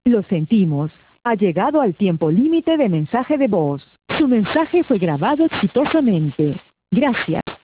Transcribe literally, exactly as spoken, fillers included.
Lo sentimos. Ha llegado al tiempo límite de mensaje de voz. Su mensaje fue grabado exitosamente. Gracias.